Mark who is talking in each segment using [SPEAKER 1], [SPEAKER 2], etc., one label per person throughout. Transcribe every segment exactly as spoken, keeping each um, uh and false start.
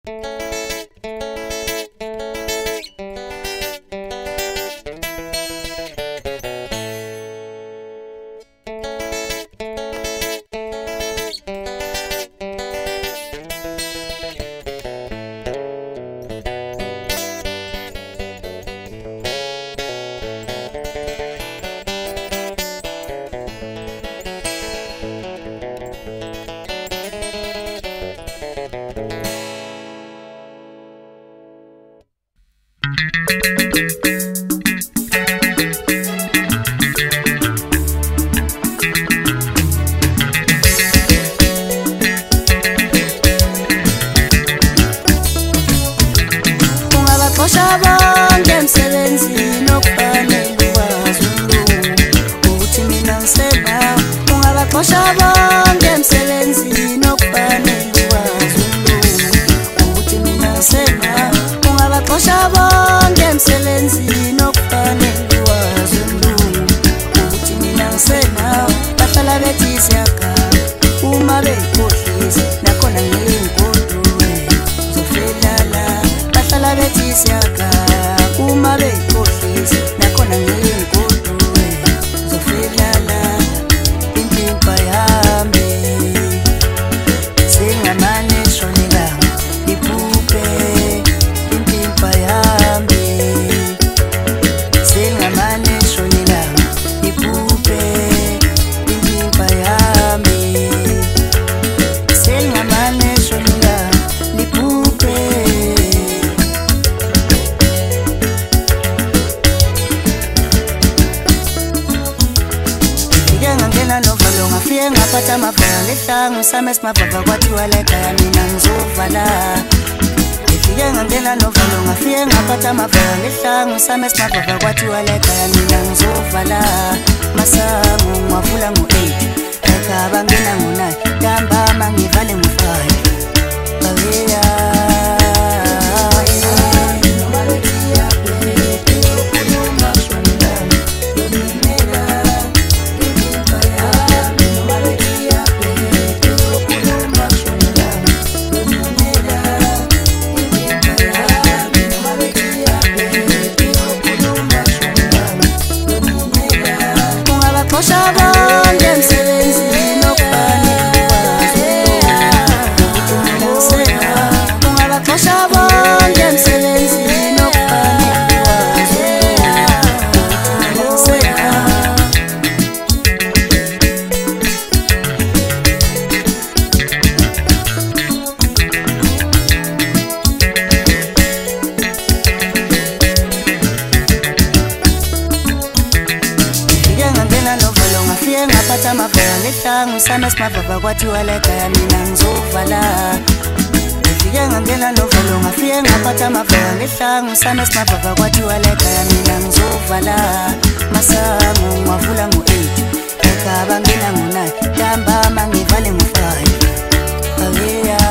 [SPEAKER 1] Bonke emsebenzini okufanele ukwazi umlungu ukuthi mina ngisenawe. Ungabaxosha bonke emsebenzini okufanele ukwazi umlungu ukuthi mina ngisenawe. Ungabaxosha bonke emsebenzini okufanele ukwazi umlungu ukuthi mina ngisenawe. Bahlala bethi siyagana uma beyikhohlisa nakhona ngiyingodwe zofelala. Bahlala bethi siyagana uma beyikhohlisa nakhona ngiyingodwe zofelala. Impimpa yami singamane shonelanga iphuphe. Impimpa yami singamane shonelanga iphuphe. Impimpa yami singamane shonelanga iphuphe. Ngangena novalo ngafike ngaphatha amavalo ngehlangu sami esimabhava kwathiwa lekhaya mina ngizovala. Ngifike ngangena novalo ngafike ngaphatha amavalo ngehlangu sami esimabhava kwathiwa lekhaya mina ngizovala. Masango ngiwavula ngo-eight ekhaya ngena ngo-nine ntambama ngivale ngo-five. Babeya Ungabaxosha bonke emsebenzini okufanele ukwazi umlungu. Ungabaxosha bonke emsebenzini okufanele ngaphatha amavalo ngehlangu sami esimabhava kwathiwa lekhaya mina ngizovala. Ngifike ngangena novalo ngafike ngaphatha amavalo ngehlangu sami esimabhava kwathiwa lekhaya mina ngizovala. Masango ngiwavula ngo-eight ekhaya ngena ngo-nine ntambama ngivale ngo-five. Babeya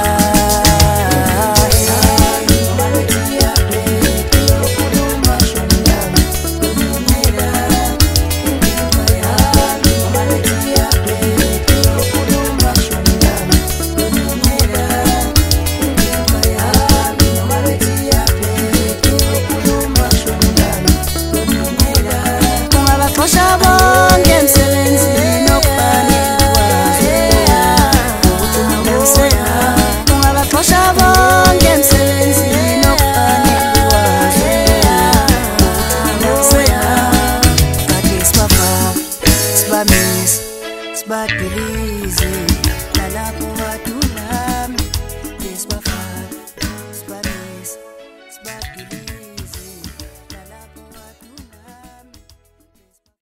[SPEAKER 1] Ungabaxosha bonke emsebenzini okufanele ukwazi ukuthi mina ngisenawe. Ungabaxosha bonke emsebenzini okufanele ukwazi ukuthi mina ngisenawe. Kade sibafaka sibamisa sibadilize nalapho